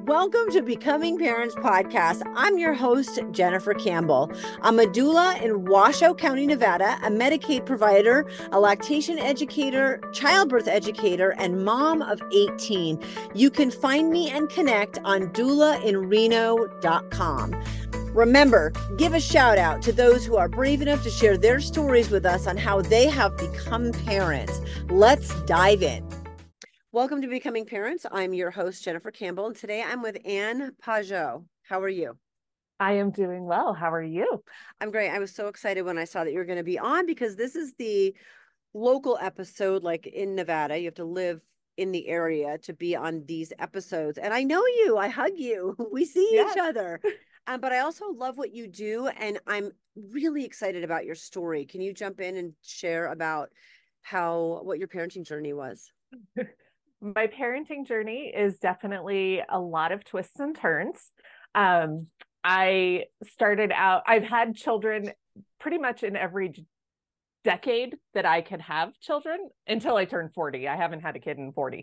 Welcome to Becoming Parents Podcast. I'm your host, Jennifer Campbell. I'm a doula in Washoe County, Nevada, a Medicaid provider, a lactation educator, childbirth educator, and mom of 18. You can find me and connect on doulainreno.com. Remember, give a shout out to those who are brave enough to share their stories with us on how they have become parents. Let's dive in. Welcome to Becoming Parents. I'm your host, Jennifer Campbell, and today I'm with Anne Pajot. How are you? I am doing well. How are you? I'm great. I was so excited when I saw that you were going to be on because this is the local episode, like in Nevada. You have to live in the area to be on these episodes. And I know you. I hug you. We see each other. But I also love what you do, and I'm really excited about your story. Can you jump in and share about what your parenting journey was? My parenting journey is definitely a lot of twists and turns. I started out, I've had children pretty much in every decade that I could have children until I turned 40. I haven't had a kid in 40.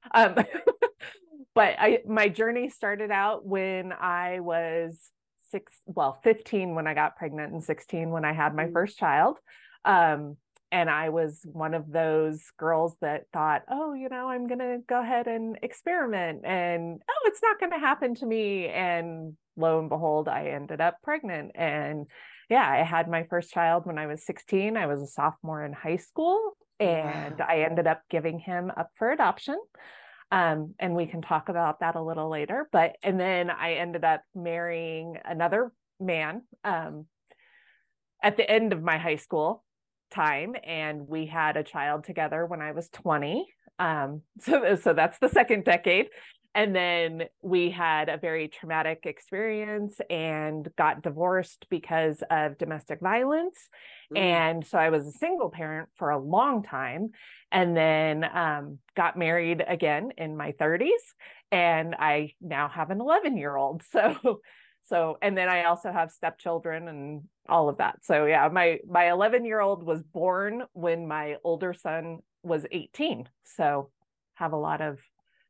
But my journey started out when I was 15 when I got pregnant and 16 when I had my first child. And I was one of those girls that thought, oh, I'm going to go ahead and experiment and, it's not going to happen to me. And lo and behold, I ended up pregnant. And yeah, I had my first child when I was 16. I was a sophomore in high school, and I ended up giving him up for adoption. And we can talk about that a little later. And then I ended up marrying another man at the end of my high school time, and we had a child together when I was 20. So that's the second decade. And then we had a very traumatic experience and got divorced because of domestic violence. And so I was a single parent for a long time, and then got married again in my 30s. And I now have an 11-year-old. So, and then I also have stepchildren and all of that. So yeah, my 11-year-old was born when my older son was 18. So have a lot of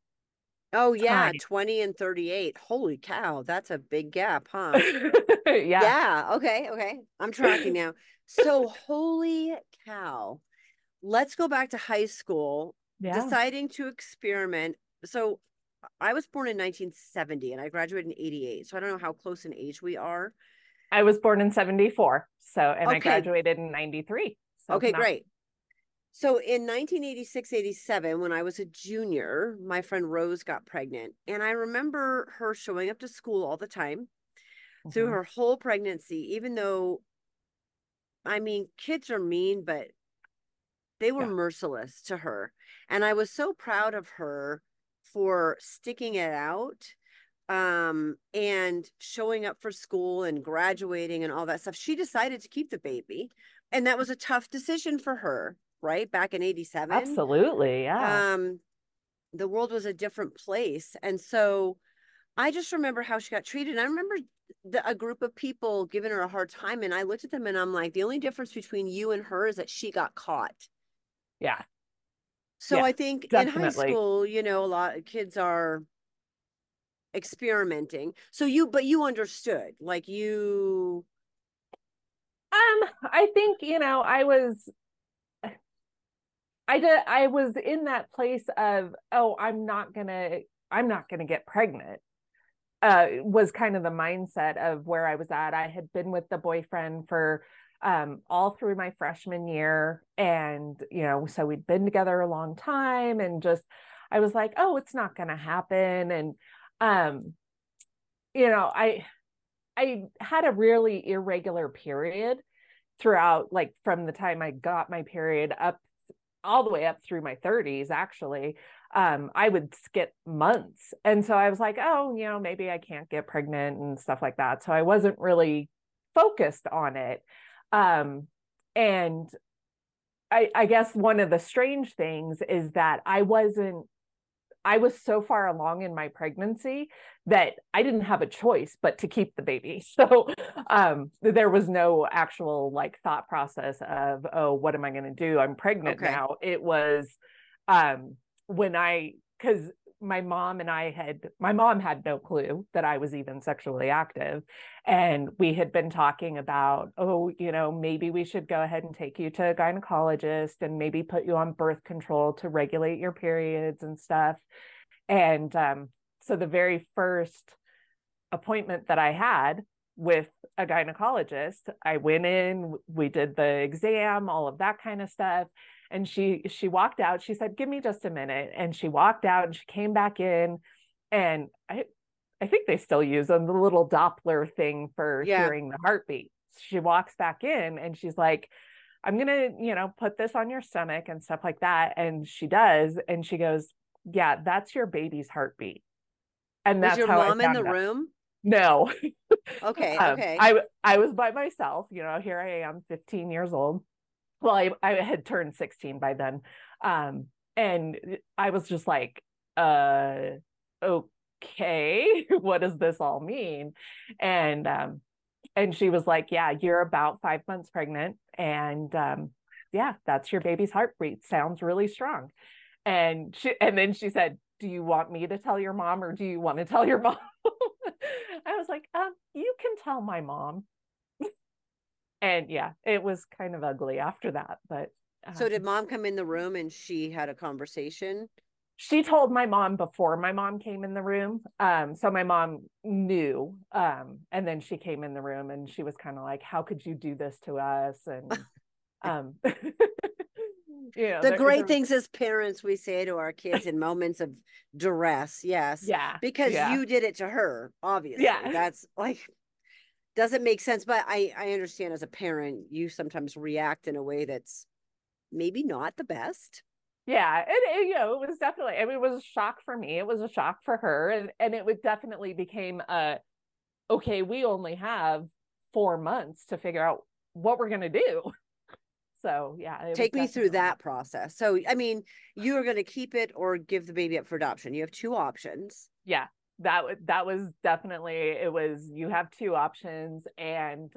yeah, time. 20 and 38. Holy cow, that's a big gap, huh? Yeah. Okay. I'm tracking now. So holy cow. Let's go back to high school, deciding to experiment. So I was born in 1970 and I graduated in 88. So I don't know how close in age we are. I was born in 74. I graduated in 93. Okay, great. So in 1986, 87, when I was a junior, my friend Rose got pregnant. And I remember her showing up to school all the time through her whole pregnancy, even though, kids are mean, but they were merciless to her. And I was so proud of her for sticking it out and showing up for school and graduating and all that stuff. She decided to keep the baby. And that was a tough decision for her, right? Back in 87. Absolutely. Yeah. The world was a different place. And so I just remember how she got treated. And I remember a group of people giving her a hard time. And I looked at them and I'm like, the only difference between you and her is that she got caught. Yeah. So I think definitely. In high school, a lot of kids are experimenting. So but you understood, like you. I think, I was in that place of, I'm not gonna get pregnant. Was kind of the mindset of where I was at. I had been with the boyfriend for all through my freshman year, and so we'd been together a long time, and just I was like, it's not gonna happen. And I had a really irregular period throughout, like from the time I got my period up all the way up through my 30s, actually. I would skip months. And so I was like, maybe I can't get pregnant and stuff like that. So I wasn't really focused on it. And I guess one of the strange things is that I was so far along in my pregnancy that I didn't have a choice but to keep the baby. So there was no actual like thought process of, what am I going to do? I'm pregnant now. It was because my mom had no clue that I was even sexually active. And we had been talking about, oh, maybe we should go ahead and take you to a gynecologist and maybe put you on birth control to regulate your periods and stuff. And so the very first appointment that I had with a gynecologist, I went in, we did the exam, all of that kind of stuff. And she walked out. She said, "Give me just a minute." And she walked out and she came back in. And I think they still use them, the little Doppler thing for hearing the heartbeat. She walks back in and she's like, "I'm going to, put this on your stomach and stuff like that." And she does. And she goes, "Yeah, that's your baby's heartbeat." And Was that's your how I mom in the found out. room? No. Okay. Okay. I was by myself, here I am, 15 years old. Well, I had turned 16 by then. And I was just like, okay, what does this all mean? And she was like, "Yeah, you're about 5 months pregnant. And yeah, that's your baby's heartbeat. Sounds really strong." And then she said, "Do you want me to tell your mom or do you want to tell your mom?" I was like, "You can tell my mom." And yeah, it was kind of ugly after that. But So did mom come in the room and she had a conversation? she told my mom before my mom came in the room. So my mom knew. And then she came in the room and she was kind of like, "How could you do this to us?" And the great things as parents we say to our kids in moments of duress. Yes. Yeah. Because Yeah. you did it to her, obviously. Yeah. That's like, doesn't make sense. But I understand as a parent, you sometimes react in a way that's maybe not the best. Yeah. It was definitely, I mean, it was a shock for me. It was a shock for her. And it would definitely became okay, we only have 4 months to figure out what we're going to do. So yeah, it was Take me through definitely that process. So, I mean, you are going to keep it or give the baby up for adoption. You have two options. yeah. That was definitely, it was, you have two options. And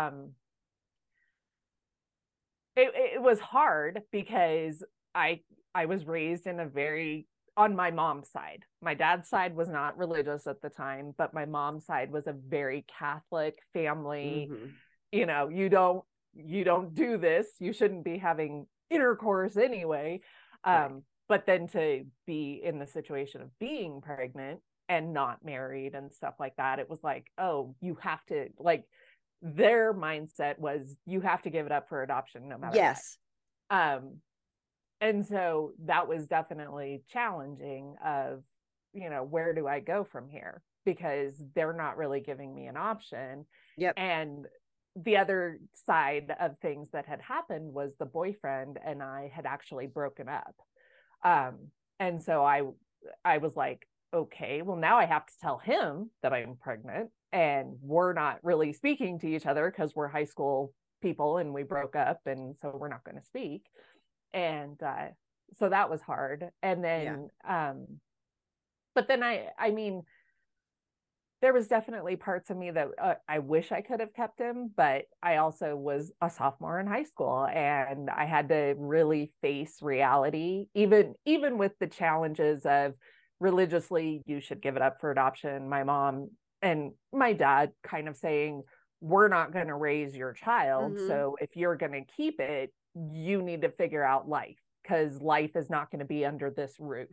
it was hard because I was raised in a very, on my mom's side. My dad's side was not religious at the time, but my mom's side was a very Catholic family. Mm-hmm. You don't do this. You shouldn't be having intercourse anyway. Right. But then to be in the situation of being pregnant and not married and stuff like that, it was like, oh, you have to, like, their mindset was you have to give it up for adoption no matter Yes. what. And so that was definitely challenging of, where do I go from here? Because they're not really giving me an option. Yep. And the other side of things that had happened was the boyfriend and I had actually broken up. And so I was like, okay, well, now I have to tell him that I'm pregnant and we're not really speaking to each other because we're high school people and we broke up. And so we're not going to speak. And so that was hard. And then, but then I mean, there was definitely parts of me that I wish I could have kept him, but I also was a sophomore in high school and I had to really face reality, even with the challenges of religiously, you should give it up for adoption. My mom and my dad kind of saying, we're not going to raise your child. Mm-hmm. So if you're going to keep it, you need to figure out life because life is not going to be under this roof.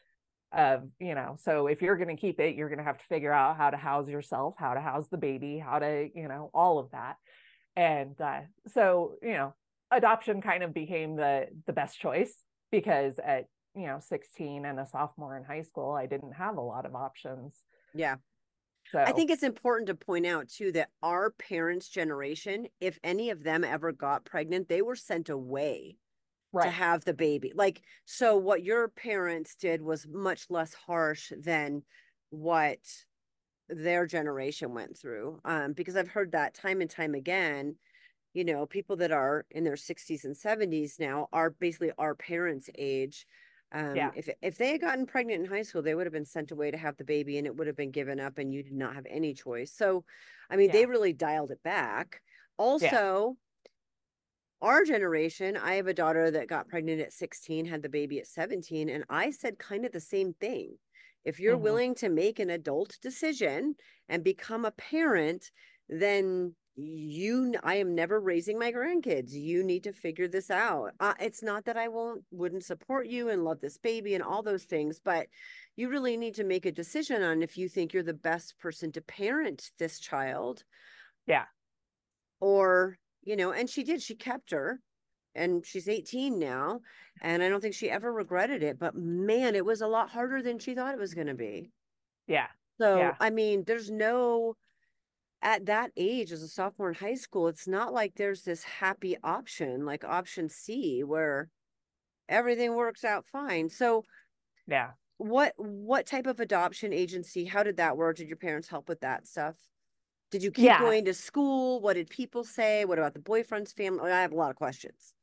So if you're going to keep it, you're going to have to figure out how to house yourself, how to house the baby, how to, all of that. And so, adoption kind of became the best choice because at, 16 and a sophomore in high school, I didn't have a lot of options. Yeah. So I think it's important to point out too that our parents' generation, if any of them ever got pregnant, they were sent away to have the baby. Like, so what your parents did was much less harsh than what their generation went through. Because I've heard that time and time again, people that are in their 60s and 70s now are basically our parents' age. If they had gotten pregnant in high school, they would have been sent away to have the baby and it would have been given up and you did not have any choice. So, I mean, they really dialed it back. Also, our generation, I have a daughter that got pregnant at 16, had the baby at 17, and I said kind of the same thing. If you're willing to make an adult decision and become a parent, then I am never raising my grandkids. You need to figure this out. It's not that I wouldn't support you and love this baby and all those things, but you really need to make a decision on if you think you're the best person to parent this child. Yeah. Or, and she kept her, and she's 18 now, and I don't think she ever regretted it, but man, it was a lot harder than she thought it was going to be. Yeah. So, Yeah. I mean, at that age as a sophomore in high school, it's not like there's this happy option, like option C, where everything works out fine. So, yeah. What type of adoption agency, how did that work? Did your parents help with that stuff? Did you keep Yeah. going to school? What did people say? What about the boyfriend's family? I have a lot of questions.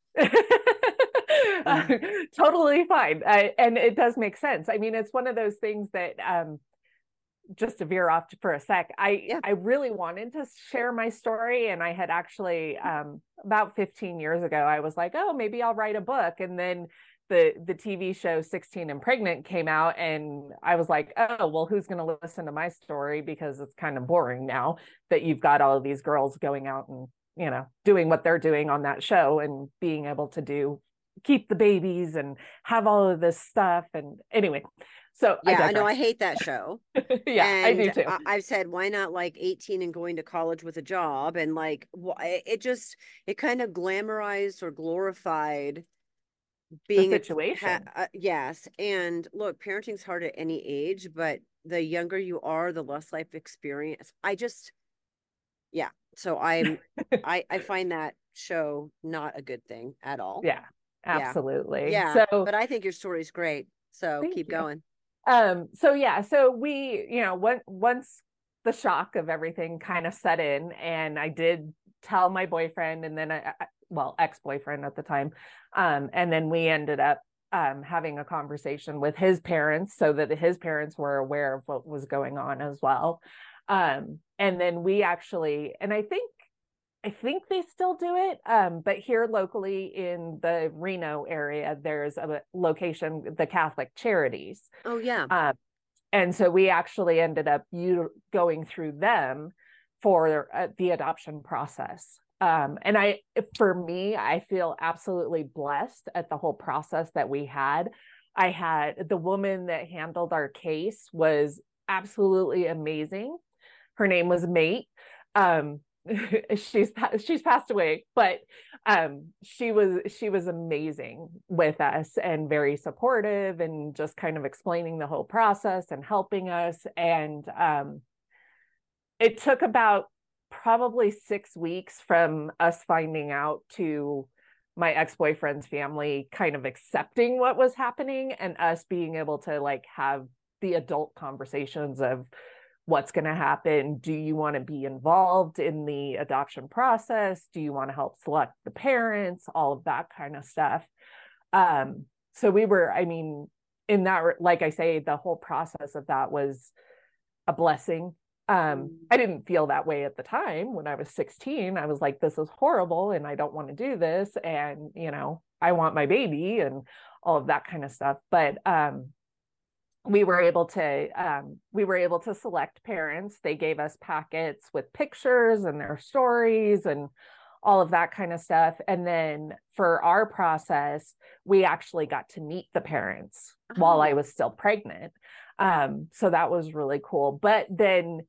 Totally fine. And it does make sense. I mean, it's one of those things that, just to veer off for a sec, I really wanted to share my story. And I had actually, about 15 years ago, I was like, oh, maybe I'll write a book. And then the TV show 16 and Pregnant came out, and I was like, oh, well, who's going to listen to my story? Because it's kind of boring now that you've got all of these girls going out and, doing what they're doing on that show and being able to keep the babies and have all of this stuff. And anyway, so yeah, I know, I hate that show. Yeah, and I do too. I've said, why not like 18 and going to college with a job? And like, it kind of glamorized or glorified being the situation. Yes. And look, parenting's hard at any age, but the younger you are, the less life experience. Yeah. So I find that show not a good thing at all. Yeah, absolutely. Yeah. But I think your story's great. So keep going. So we, once the shock of everything kind of set in, and I did tell my boyfriend, and then ex-boyfriend at the time. And then we ended up having a conversation with his parents so that his parents were aware of what was going on as well. And then we actually, and I think they still do it. But here locally in the Reno area, there's a location, the Catholic Charities. Oh, yeah. And so we actually ended up going through them for the adoption process. And for me, I feel absolutely blessed at the whole process that we had. I had the woman that handled our case was absolutely amazing. Her name was Mate. She's passed away, but she was amazing with us and very supportive and just kind of explaining the whole process and helping us. And it took about probably 6 weeks from us finding out to my ex-boyfriend's family kind of accepting what was happening and us being able to like have the adult conversations of what's going to happen. Do you want to be involved in the adoption process? Do you want to help select the parents? All of that kind of stuff. So we were, I mean, in that, like I say, the whole process of that was a blessing. I didn't feel that way at the time when I was 16. I was like, this is horrible and I don't want to do this. And, I want my baby and all of that kind of stuff. But we were able to select parents. They gave us packets with pictures and their stories and all of that kind of stuff. And then for our process, we actually got to meet the parents while I was still pregnant. So that was really cool. But then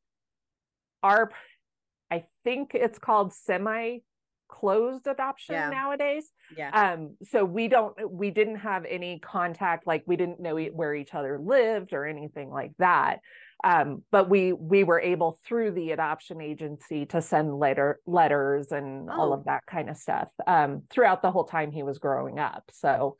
I think it's called semi-closed adoption nowadays. Yeah. So we didn't have any contact, like we didn't know where each other lived or anything like that. But we were able through the adoption agency to send letters and all of that kind of stuff throughout the whole time he was growing up. So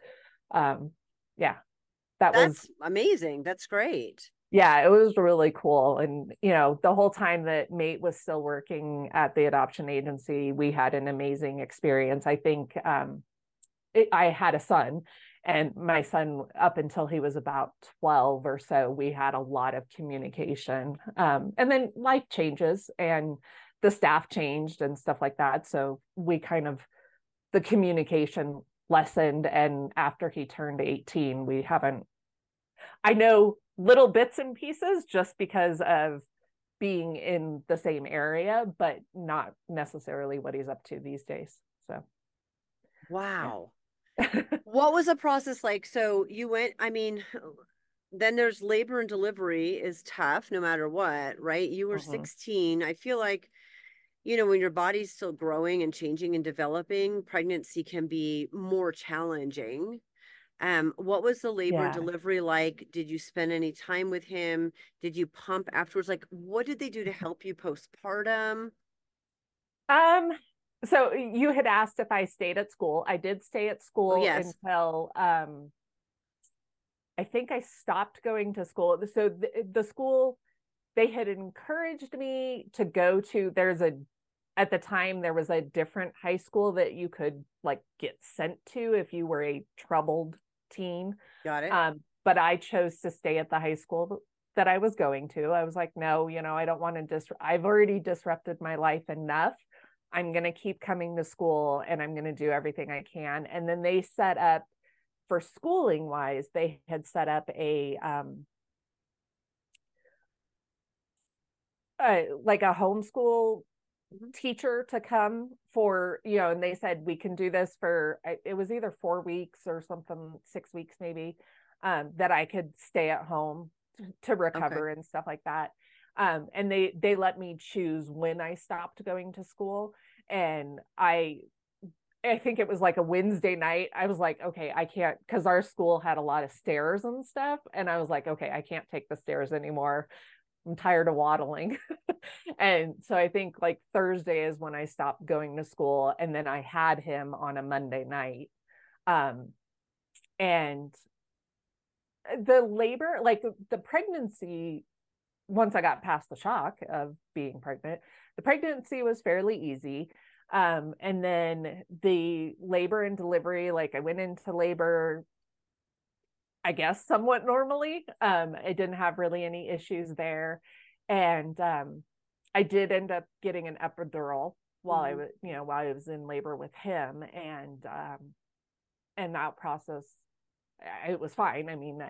that's amazing. That's great. Yeah, it was really cool. And, the whole time that Mate was still working at the adoption agency, we had an amazing experience. I think I had a son, and my son, up until he was about 12 or so, we had a lot of communication. And then life changes and the staff changed and stuff like that. So the communication lessened. And after he turned 18, I know little bits and pieces just because of being in the same area, but not necessarily what he's up to these days. So, Wow. yeah. What was the process like? So you went, I mean, then there's labor and delivery is tough no matter what, right? You were Mm-hmm. 16. I feel like, when your body's still growing and changing and developing, pregnancy can be more challenging. What was the labor and Yeah. delivery like? Did you spend any time with him? Did you pump afterwards? Like, what did they do to help you postpartum? Um, so you had asked if I stayed at school. I did stay at Oh, school yes. until I think I stopped going to school. So the school, they had encouraged me to go to, at the time, there was a different high school that you could like get sent to if you were a troubled teen. Got it. But I chose to stay at the high school that I was going to. I was like, no, I don't want to I've already disrupted my life enough. I'm going to keep coming to school and I'm going to do everything I can. And then they set up, for schooling wise, they had set up like a homeschool Mhm. teacher to come for, and they said we can do this for, it was either 4 weeks or something, 6 weeks maybe, that I could stay at home to Okay. recover and stuff like that. And they let me choose when I stopped going to school. And I think it was like a Wednesday night. I was like, okay, I can't, because our school had a lot of stairs and stuff. And I was like, okay, I can't take the stairs anymore. I'm tired of waddling. And so I think like Thursday is when I stopped going to school. And then I had him on a Monday night. Um, and the labor, like the pregnancy, once I got past the shock of being pregnant, the pregnancy was fairly easy. And then the labor and delivery, like I went into labor, I guess, somewhat normally. I didn't have really any issues there. And I did end up getting an epidural while I Mhm. was, while I was in labor with him. And that process, it was fine. I mean,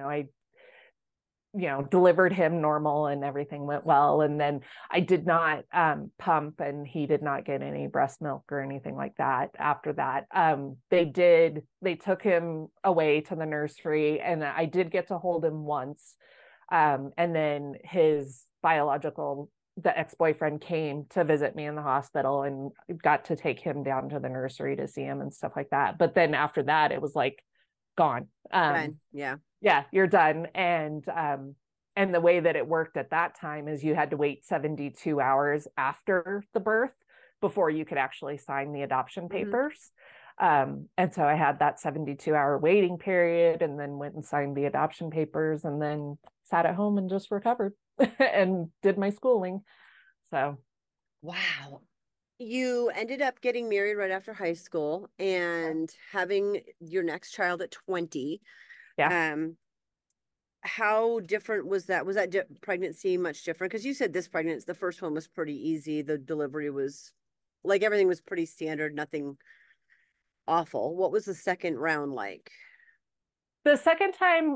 I delivered him normal and everything went well. And then I did not pump and he did not get any breast milk or anything like that after that. They took him away to the nursery and I did get to hold him once. And then his the ex-boyfriend came to visit me in the hospital and got to take him down to the nursery to see him and stuff like that. But then after that, it was like gone. Done. Yeah. Yeah, you're done. And the way that it worked at that time is you had to wait 72 hours after the birth before you could actually sign the adoption Hmm. papers. And so I had that 72-hour waiting period and then went and signed the adoption papers and then sat at home and just recovered and did my schooling. So Wow. You ended up getting married right after high school and having your next child at 20. yeah. Um, how different was that? Was that pregnancy much different? Because you said this pregnancy, the first one was pretty easy. The delivery was like everything was pretty standard, nothing awful. What was the second round like? The second time,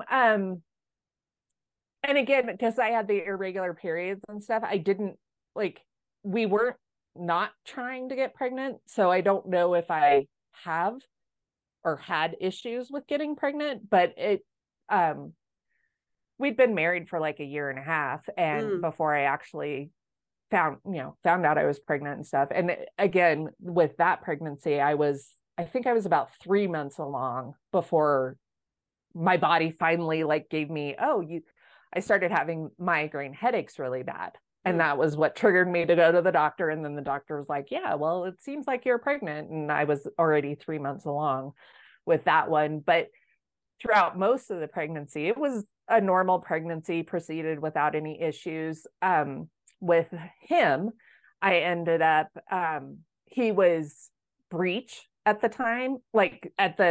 and again, because I had the irregular periods and stuff, I didn't like, we weren't not trying to get pregnant. So I don't know if I have or had issues with getting pregnant, but um, we'd been married for like a year and a half. And Mm, before I actually found out I was pregnant and stuff. And again, with that pregnancy, I think I was about 3 months along before my body finally like gave me, I started having migraine headaches really bad. And mm. that was what triggered me to go to the doctor. And then the doctor was like, yeah, well, it seems like you're pregnant. And I was already 3 months along with that one. But throughout most of the pregnancy, it was a normal pregnancy, proceeded without any issues. With him, I ended up, he was breech at the time, like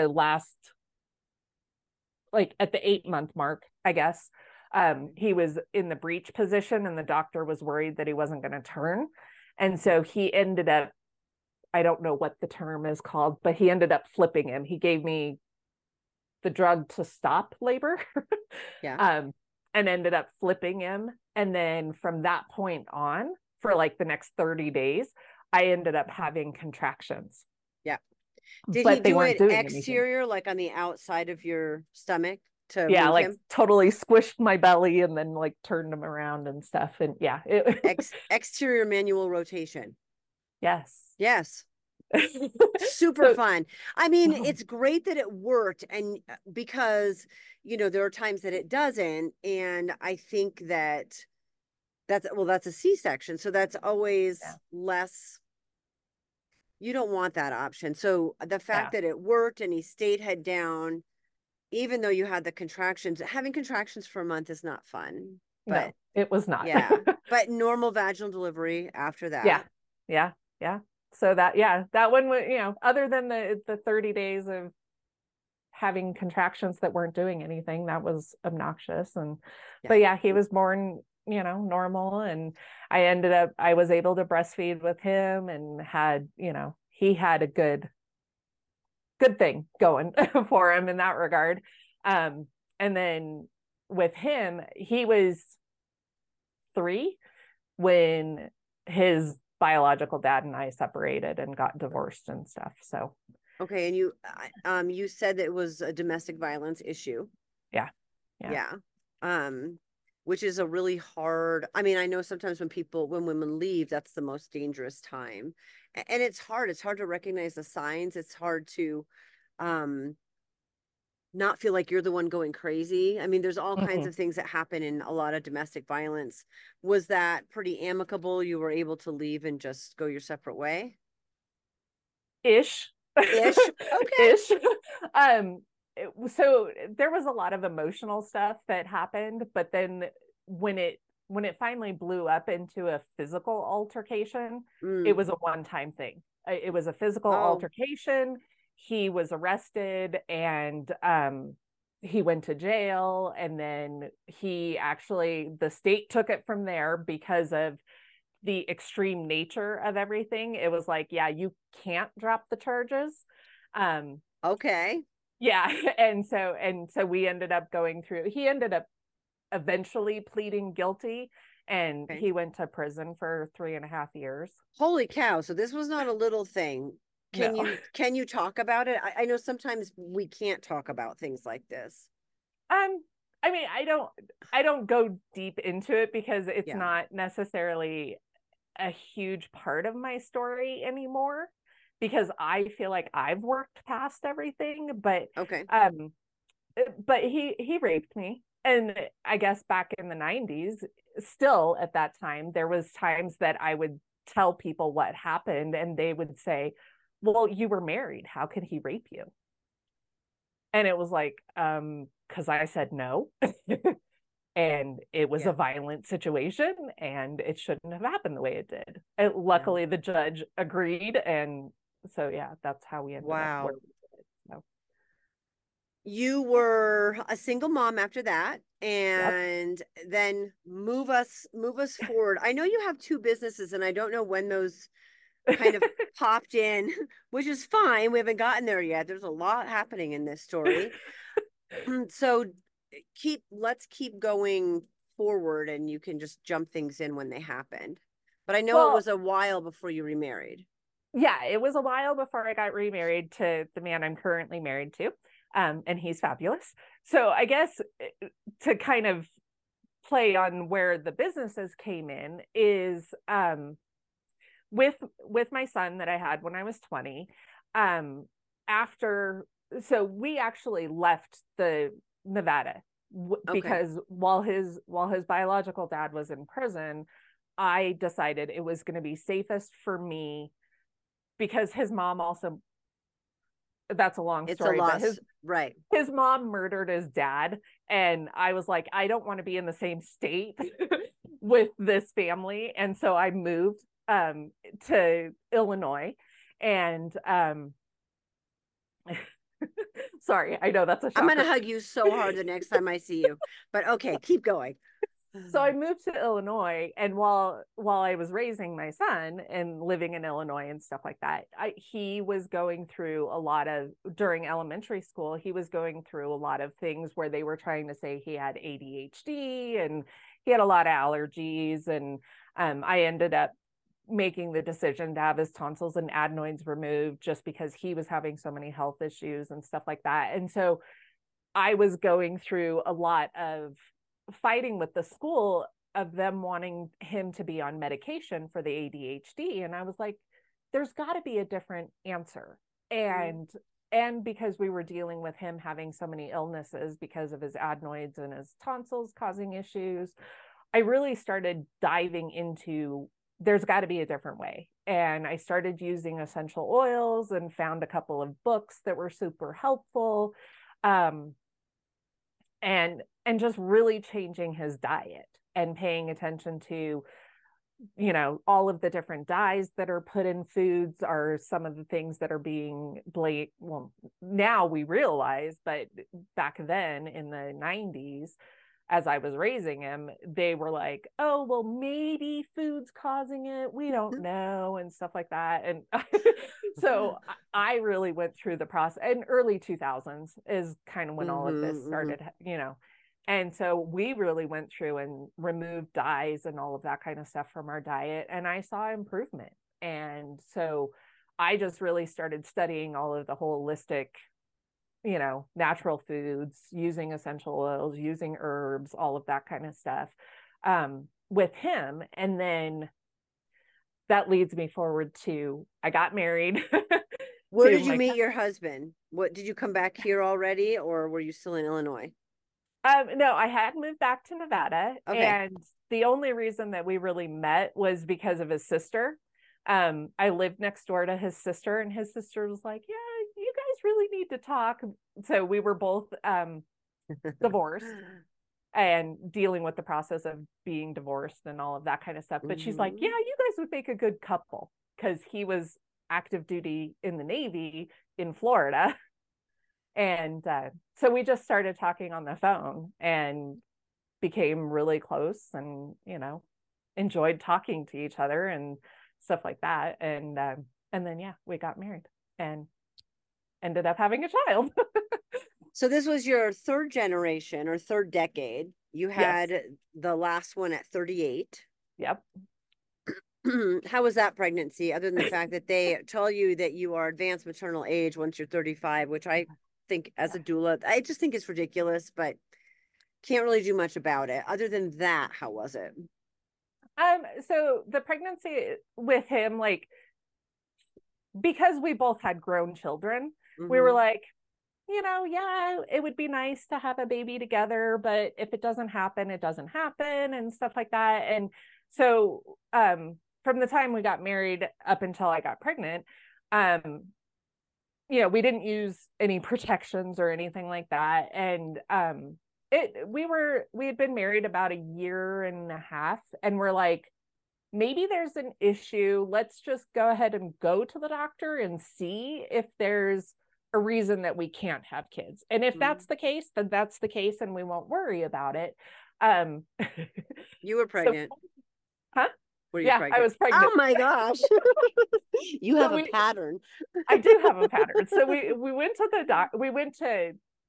at the 8 month mark, I guess. He was in the breech position and the doctor was worried that he wasn't going to turn. And so he ended up, I don't know what the term is called, but he ended up flipping him. He gave me the drug to stop labor. Yeah. um, and ended up flipping him. And then from that point on, for like the next 30 days, I ended up having contractions. Yeah. Did he But they do weren't it doing anything. exterior, like on the outside of your stomach to Yeah, move like him? totally squished my belly and then like turned him around and stuff. And yeah, Exterior manual rotation. yes. Yes. Super So, fun. I mean, it's great that it worked, and because there are times that it doesn't, and I think that's a C-section, so that's yeah, always less. You don't want that option. So the fact yeah, that it worked and he stayed head down, even though you had the contractions, having contractions for a month is not fun. But no, it was not. yeah, but normal vaginal delivery after Yeah, that. yeah, yeah. So that, yeah, that one was, other than the 30 days of having contractions that weren't doing anything, that was obnoxious. And Yeah. but yeah, he was born, normal, and I was able to breastfeed with him and had, he had a good thing going for him in that regard. And then with him, he was 3 when his biological dad and I separated and got divorced and stuff. So Okay, and you said that it was a domestic violence issue. yeah, yeah. Yeah. Um, which is a really hard. I mean, I know sometimes when women leave, that's the most dangerous time. And it's hard. It's hard to recognize the signs. It's hard to um not feel like you're the one going crazy. I mean, there's all kinds Mm-hmm. of things that happen in a lot of domestic violence. Was that pretty amicable? You were able to leave and just go your separate way? Ish. Ish. Okay. Ish. Um, so there was a lot of emotional stuff that happened, but then when it when it finally blew up into a physical altercation, it Mm. was a one-time thing. It was a physical Oh, altercation. He was arrested and he went to jail, and then the state took it from there because of the extreme nature of everything. It was like, yeah, you can't drop the charges. Um, okay. yeah, and so we ended up going through. He ended up eventually pleading guilty, and Okay. he went to prison for 3.5 years. Holy cow. So this was not a little thing. No, Can you talk about it? I know sometimes we can't talk about things like this. um, I mean, I don't go deep into it because it's Yeah. not necessarily a huge part of my story anymore, because I feel like I've worked past everything. Okay. But he raped me, and I guess back in the 90s, still at that time, there was times that I would tell people what happened and they would say, well, you were married, how could he rape you? And it was like, because I said no. And it was a Yeah. violent situation and it shouldn't have happened the way it did. And Yeah. luckily the judge agreed, and so yeah, that's how we ended up where Wow. we did. So You yeah. were a single mom after that, Yep. and then move us forward. I know you have two businesses, and I don't know when those kind of popped in, which is fine. We haven't gotten there yet. There's a lot happening in this story. So let's keep going forward, and you can just jump things in when they happened. But I know it Well, was a while before you remarried. yeah, it was a while before I got remarried to the man I'm currently married to. And he's fabulous. So I guess to kind of play on where the businesses came in is with my son that I had when I was 20. Um, after so we actually left the Nevada Okay. because while his biological dad was in prison, I decided it was going to be safest for me because his mom also, that's a long It's a story, but loss. his Right. his mom murdered his dad, and I was like, I don't want to be in the same state with this family, and so I moved to Illinois. And sorry, I know that's a I'm going to shocker. hug you so hard the next time I see you. But okay, keep going. So I moved to Illinois, and while I was raising my son and living in Illinois and stuff like that, he was going through a lot of, during elementary school, he was going through a lot of things where they were trying to say he had ADHD and he had a lot of allergies. And I ended up making the decision to have his tonsils and adenoids removed just because he was having so many health issues and stuff like that. And so I was going through a lot of fighting with the school of them wanting him to be on medication for the ADHD. And I was like, there's got to be a different answer. And because we were dealing with him having so many illnesses because of his adenoids and his tonsils causing issues, I really started diving into there's got to be a different way. And I started using essential oils and found a couple of books that were super helpful. And just really changing his diet and paying attention to, you know, all of the different dyes that are put in foods are some of the things that are being well, now we realize, but back then in the 90s, as I was raising him, they were like, oh, well, maybe food's causing it. We don't know, and stuff like that. And so I really went through the process. And early 2000s is kind of when all of this started, you know. And so we really went through and removed dyes and all of that kind of stuff from our diet. And I saw improvement. And so I just really started studying all of the holistic, you know, natural foods, using essential oils, using herbs, all of that kind of stuff with him. And then that leads me forward to I got married. Where did you meet your husband? What, did you come back here already, or were you still in Illinois? No, I had moved back to Nevada. Okay. And the only reason that we really met was because of his sister. I lived next door to his sister, and his sister was like, yeah, you guys really need to talk. So we were both divorced and dealing with the process of being divorced and all of that kind of stuff. But she's like, yeah, you guys would make a good couple, because he was active duty in the Navy in Florida. And so we just started talking on the phone and became really close, and, you know, enjoyed talking to each other and stuff like that. And then, yeah, we got married and ended up having a child. So this was your third generation or third decade. You had the last one at 38. Yep. How was that pregnancy, other than the fact that they tell you that you are advanced maternal age once you're 35, which I think as a doula, I just think it's ridiculous, but can't really do much about it. Other than that, how was it? So the pregnancy with him, like, because we both had grown children, we were like, you know, yeah, it would be nice to have a baby together, but if it doesn't happen, it doesn't happen, and stuff like that. And so from the time we got married up until I got pregnant, you know, we didn't use any protections or anything like that. And we had been married about a year and a half, and we're like, maybe there's an issue. Let's just go ahead and go to the doctor and see if there's a reason that we can't have kids. And if that's the case, then that's the case, and we won't worry about it. You were pregnant. So, huh? Were you yeah, pregnant? I was pregnant. Oh my gosh. You have a pattern. I do have a pattern. So we went to the we went to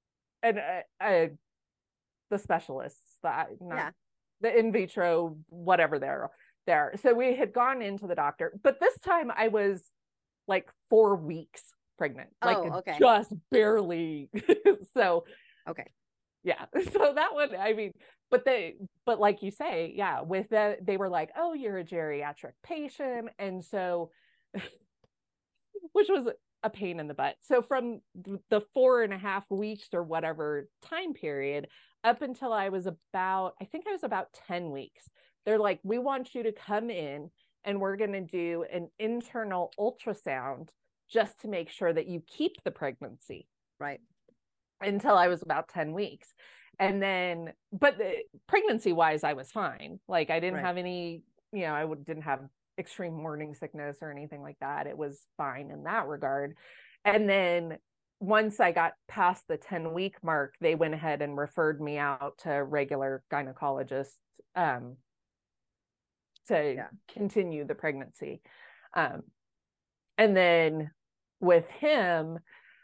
the specialists, the in vitro, whatever they're there. So we had gone into the doctor, but this time I was like 4 weeks pregnant, like just barely. So okay, yeah. So that one, I mean, but like you say, yeah, with that, they were like, oh, you're a geriatric patient, and so, which was a pain in the butt. So from the 4.5 weeks or whatever time period up until I think I was about 10 weeks, they're like, we want you to come in and we're going to do an internal ultrasound just to make sure that you keep the pregnancy. Right. Until I was about 10 weeks. And then, but pregnancy wise, I was fine. Like I didn't have any, you know, I didn't have extreme morning sickness or anything like that. It was fine in that regard. And then once I got past the 10-week mark, they went ahead and referred me out to regular gynecologists to continue the pregnancy. And then with him,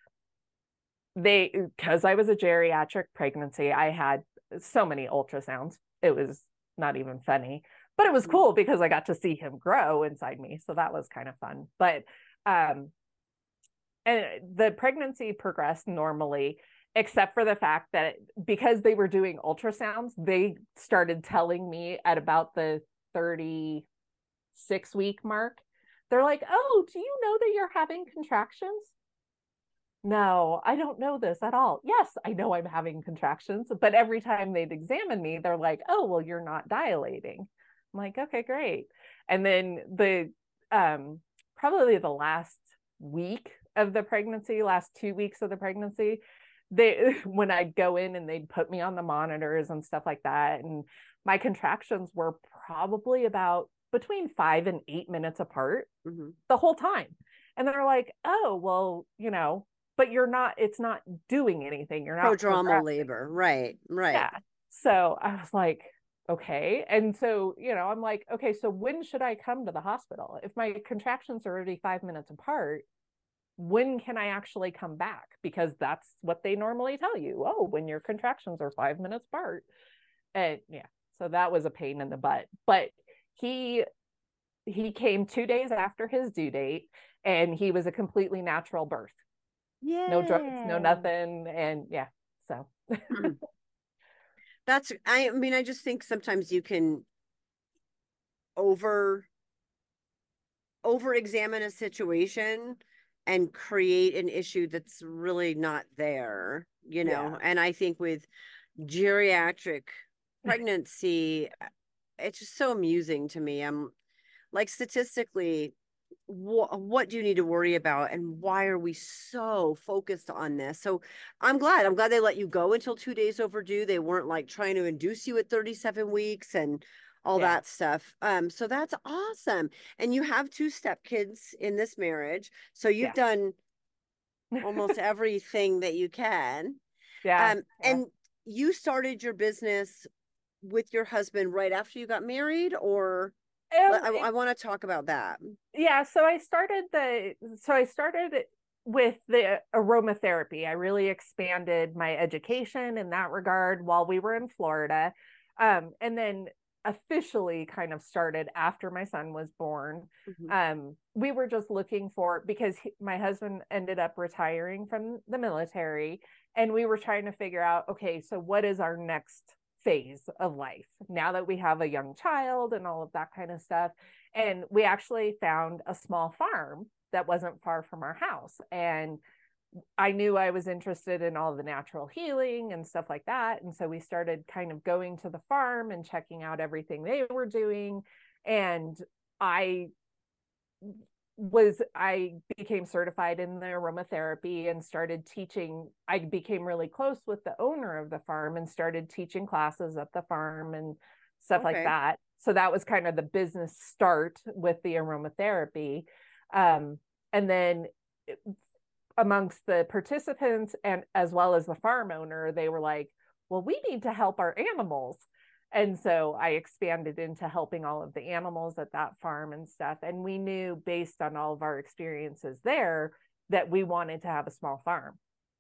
because I was a geriatric pregnancy, I had so many ultrasounds. It was not even funny, but it was cool because I got to see him grow inside me. So that was kind of fun. But and the pregnancy progressed normally, except for the fact that because they were doing ultrasounds, they started telling me at about the 36-week mark. They're like, "Oh, do you know that you're having contractions?" No, I don't know this at all. Yes, I know I'm having contractions, but every time they'd examine me, they're like, "Oh, well, you're not dilating." I'm like, "Okay, great." And then probably the last week of the pregnancy, last 2 weeks of the pregnancy, when I'd go in and they'd put me on the monitors and stuff like that, and my contractions were probably about between 5 and 8 minutes apart the whole time. And they're like, "Oh, well, but it's not doing anything. You're not prodromal labor." Right. Yeah. So I was like, okay. And so, I'm like, okay, so when should I come to the hospital? If my contractions are already 5 minutes apart, when can I actually come back? Because that's what they normally tell you. Oh, when your contractions are 5 minutes apart. And yeah, so that was a pain in the butt. But he came 2 days after his due date, and he was a completely natural birth. Yeah. No drugs, no nothing. And yeah, so I just think sometimes you can over examine a situation and create an issue that's really not there, and I think with geriatric pregnancy, it's just so amusing to me. I'm like, statistically, what do you need to worry about, and why are we so focused on this? So I'm glad they let you go until 2 days overdue. They weren't like trying to induce you at 37 weeks and all that stuff. So that's awesome. And you have two stepkids in this marriage, so you've done almost everything that you can. And you started your business with your husband right after you got married, or I want to talk about that. Yeah, so I started with the aromatherapy. I really expanded my education in that regard while we were in Florida. And then officially kind of started after my son was born. We were just looking for, because my husband ended up retiring from the military, and we were trying to figure out, okay, so what is our next phase of life now that we have a young child and all of that kind of stuff. And we actually found a small farm that wasn't far from our house. And I knew I was interested in all the natural healing and stuff like that. And so we started kind of going to the farm and checking out everything they were doing. And I became certified in the aromatherapy and started teaching. I became really close with the owner of the farm and started teaching classes at the farm and stuff like that. So that was kind of the business start with the aromatherapy. And then amongst the participants, and as well as the farm owner, they were like, well, we need to help our animals. And so I expanded into helping all of the animals at that farm and stuff. And we knew, based on all of our experiences there, that we wanted to have a small farm.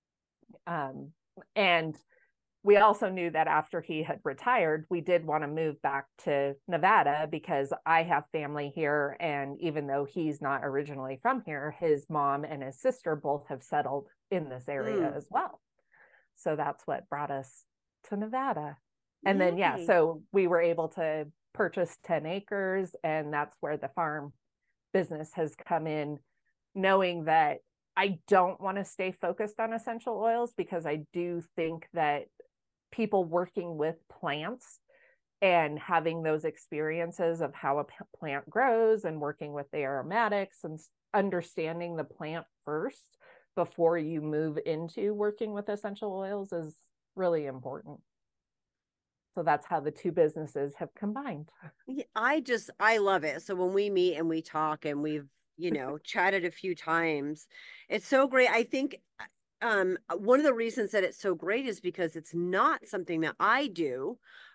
And we also knew that after he had retired, we did want to move back to Nevada because I have family here. And even though he's not originally from here, his mom and his sister both have settled in this area as well. So that's what brought us to Nevada. And then, so we were able to purchase 10 acres, and that's where the farm business has come in, knowing that I don't want to stay focused on essential oils, because I do think that people working with plants and having those experiences of how a plant grows and working with the aromatics and understanding the plant first before you move into working with essential oils is really important. So that's how the two businesses have combined. I love it. So when we meet and we talk and we've, chatted a few times, it's so great. I think one of the reasons that it's so great is because it's not something that I do.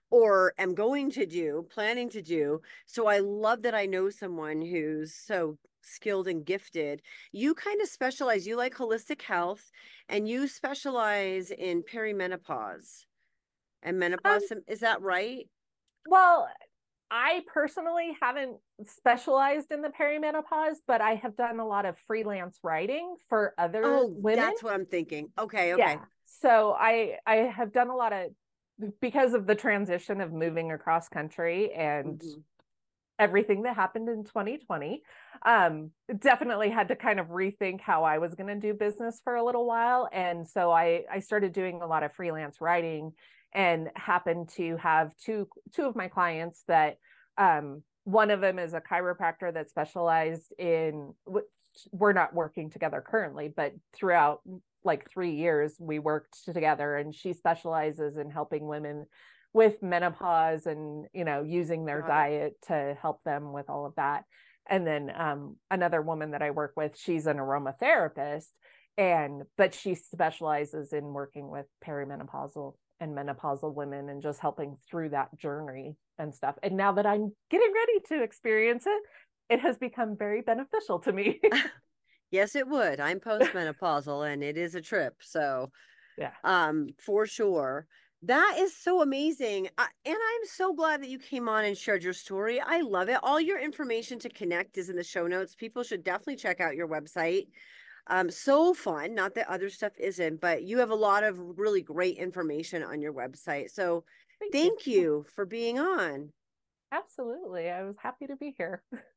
or am going to do, planning to do. So I love that I know someone who's so skilled and gifted. You kind of specialize, you like holistic health, and you specialize in perimenopause and Um, menopause. Is that right? well, I personally haven't specialized in the perimenopause, but I have done a lot of freelance writing for other Oh, women. that's what I'm thinking. Okay, okay. Yeah. So I have done a lot of, because of the transition of moving across country and Mm-hmm. everything that happened in 2020, definitely had to kind of rethink how I was going to do business for a little while. And so I started doing a lot of freelance writing, and happened to have two of my clients that, one of them is a chiropractor that specialized in, we're not working together currently, but throughout like 3 years we worked together, and she specializes in helping women with menopause and, using their Got it. diet to help them with all of that. And then, another woman that I work with, she's an aromatherapist, but she specializes in working with perimenopausal and menopausal women and just helping through that journey and stuff. And now that I'm getting ready to experience it, it has become very beneficial to me. Yes, it would. I'm postmenopausal and it is a trip. So, Yeah. for sure. That is so amazing. And I'm so glad that you came on and shared your story. I love it. All your information to connect is in the show notes. People should definitely check out your website. So fun. Not that other stuff isn't, but you have a lot of really great information on your website. So Thank you. thank you for being on. Absolutely. I was happy to be here.